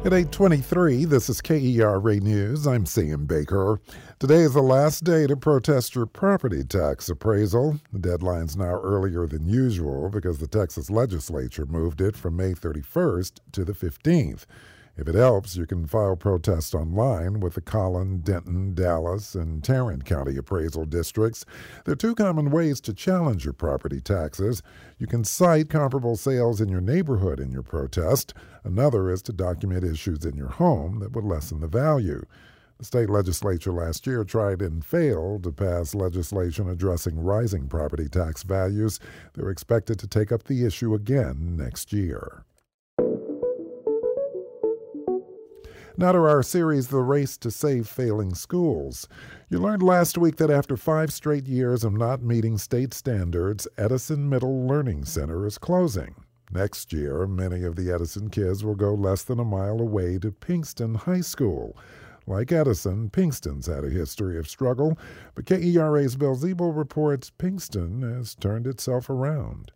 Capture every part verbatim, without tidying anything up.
At eight twenty-three, this is K E R A News. I'm Sam Baker. Today is the last day to protest your property tax appraisal. The deadline's now earlier than usual because the Texas legislature moved it from May thirty-first to the fifteenth. If it helps, you can file protests online with the Collin, Denton, Dallas, and Tarrant County appraisal districts. There are two common ways to challenge your property taxes. You can cite comparable sales in your neighborhood in your protest. Another is to document issues in your home that would lessen the value. The state legislature last year tried and failed to pass legislation addressing rising property tax values. They're expected to take up the issue again next year. Now to our series, The Race to Save Failing Schools. You learned last week that after five straight years of not meeting state standards, Edison Middle Learning Center is closing. Next year, many of the Edison kids will go less than a mile away to Pinkston High School. Like Edison, Pinkston's had a history of struggle, but K E R A's Bill Ziebel reports Pinkston has turned itself around.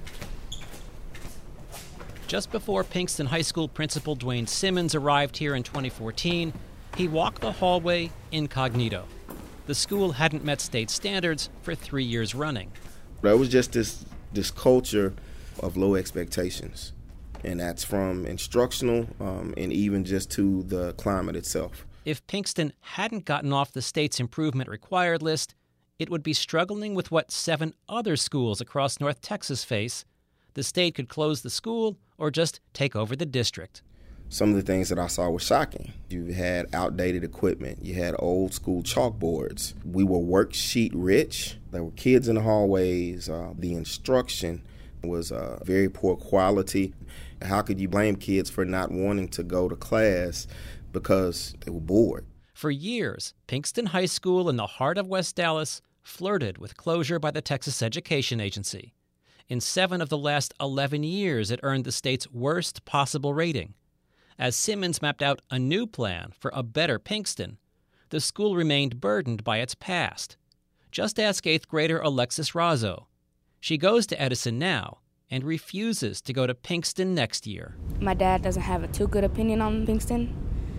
Just before Pinkston High School principal Dwayne Simmons arrived here in twenty fourteen, he walked the hallway incognito. The school hadn't met state standards for three years running. There was just this, this culture of low expectations, and that's from instructional um, and even just to the climate itself. If Pinkston hadn't gotten off the state's improvement required list, it would be struggling with what seven other schools across North Texas face. The state could close the school or just take over the district. Some of the things that I saw were shocking. You had outdated equipment. You had old school chalkboards. We were worksheet rich. There were kids in the hallways. Uh, the instruction was uh, very poor quality. How could you blame kids for not wanting to go to class because they were bored? For years, Pinkston High School in the heart of West Dallas flirted with closure by the Texas Education Agency. In seven of the last eleven years, it earned the state's worst possible rating. As Simmons mapped out a new plan for a better Pinkston, the school remained burdened by its past. Just ask eighth grader Alexis Razzo. She goes to Edison now and refuses to go to Pinkston next year. My dad doesn't have a too good opinion on Pinkston,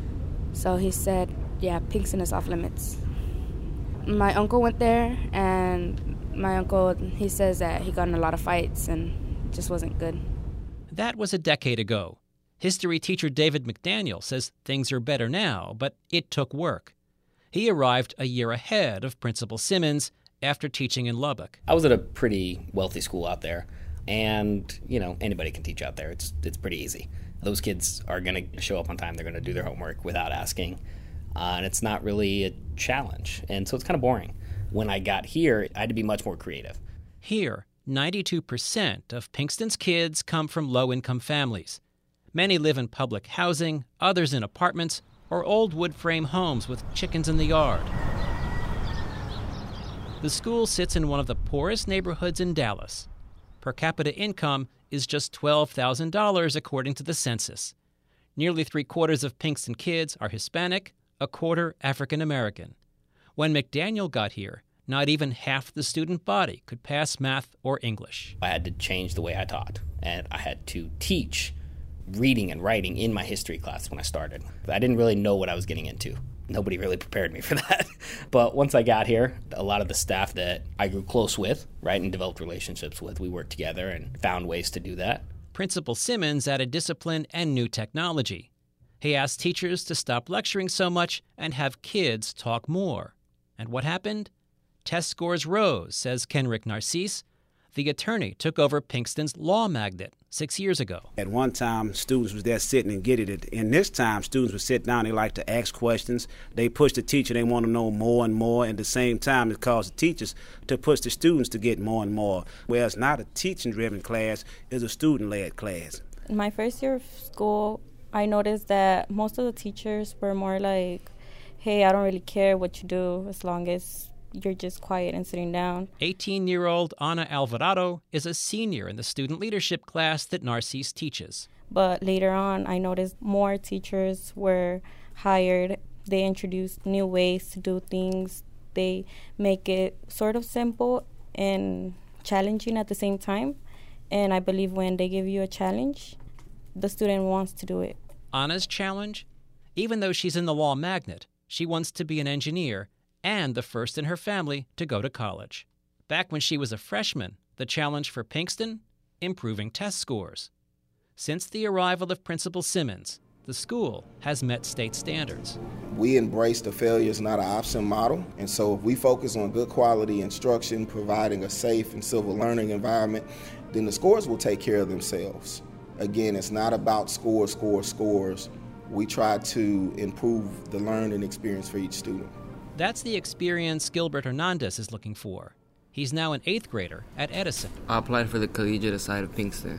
so he said, yeah, Pinkston is off limits. My uncle went there, and my uncle, he says that he got in a lot of fights and it just wasn't good. That was a decade ago. History teacher David McDaniel says things are better now, but it took work. He arrived a year ahead of Principal Simmons after teaching in Lubbock. I was at a pretty wealthy school out there, and, you know, anybody can teach out there. It's it's pretty easy. Those kids are going to show up on time. They're going to do their homework without asking, uh, and it's not really a challenge, and so it's kind of boring. When I got here, I had to be much more creative. Here, ninety-two percent of Pinkston's kids come from low-income families. Many live in public housing, others in apartments, or old wood frame homes with chickens in the yard. The school sits in one of the poorest neighborhoods in Dallas. Per capita income is just twelve thousand dollars according to the census. Nearly three-quarters of Pinkston kids are Hispanic, a quarter African American. When McDaniel got here, not even half the student body could pass math or English. I had to change the way I taught, and I had to teach reading and writing in my history class when I started. I didn't really know what I was getting into. Nobody really prepared me for that. But once I got here, a lot of the staff that I grew close with, right, and developed relationships with, we worked together and found ways to do that. Principal Simmons added discipline and new technology. He asked teachers to stop lecturing so much and have kids talk more. And what happened? Test scores rose, says Kenrick Narcisse. The attorney took over Pinkston's law magnet six years ago. At one time, students was there sitting and getting it. And this time, students would sit down. They like to ask questions. They push the teacher. They want to know more and more. At the same time, it caused the teachers to push the students to get more and more. Whereas not a teaching-driven class, is a student-led class. In my first year of school, I noticed that most of the teachers were more like, hey, I don't really care what you do as long as you're just quiet and sitting down. eighteen-year-old Ana Alvarado is a senior in the student leadership class that Narcisse teaches. But later on, I noticed more teachers were hired. They introduced new ways to do things. They make it sort of simple and challenging at the same time. And I believe when they give you a challenge, the student wants to do it. Anna's challenge? Even though she's in the law magnet, she wants to be an engineer and the first in her family to go to college. Back when she was a freshman, the challenge for Pinkston? Improving test scores. Since the arrival of Principal Simmons, the school has met state standards. We embrace the failure is not an option model, and so if we focus on good quality instruction, providing a safe and civil learning environment, then the scores will take care of themselves. Again, it's not about scores, scores, scores. We try to improve the learning experience for each student. That's the experience Gilbert Hernandez is looking for. He's now an eighth grader at Edison. I applied for the collegiate side of Pinkston,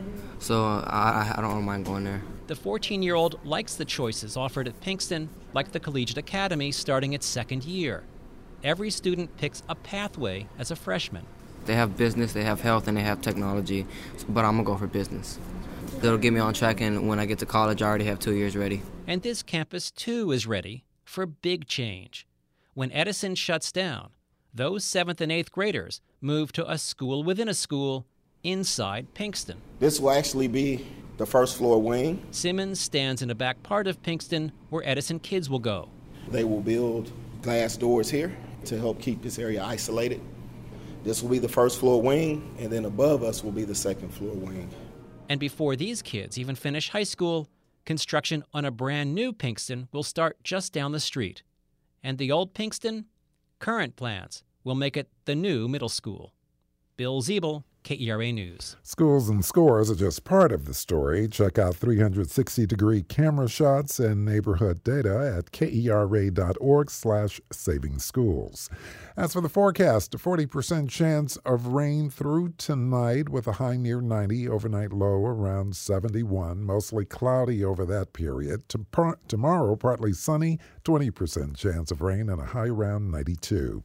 so uh, I, I don't mind going there. The fourteen-year-old likes the choices offered at Pinkston, like the Collegiate Academy starting its second year. Every student picks a pathway as a freshman. They have business, they have health, and they have technology, but I'm going to go for business. That'll get me on track, and when I get to college, I already have two years ready. And this campus, too, is ready for big change. When Edison shuts down, those seventh and eighth graders move to a school within a school inside Pinkston. This will actually be the first floor wing. Simmons stands in a back part of Pinkston where Edison kids will go. They will build glass doors here to help keep this area isolated. This will be the first floor wing, and then above us will be the second floor wing. And before these kids even finish high school, construction on a brand new Pinkston will start just down the street. And the old Pinkston? Current plans will make it the new middle school. Bill Ziebel, K E R A News. Schools and scores are just part of the story. Check out three sixty degree camera shots and neighborhood data at kera.org slash saving schools. As for the forecast, a forty percent chance of rain through tonight with a high near ninety, overnight low around seventy-one, mostly cloudy over that period. Tomorrow, partly sunny, twenty percent chance of rain and a high around ninety-two.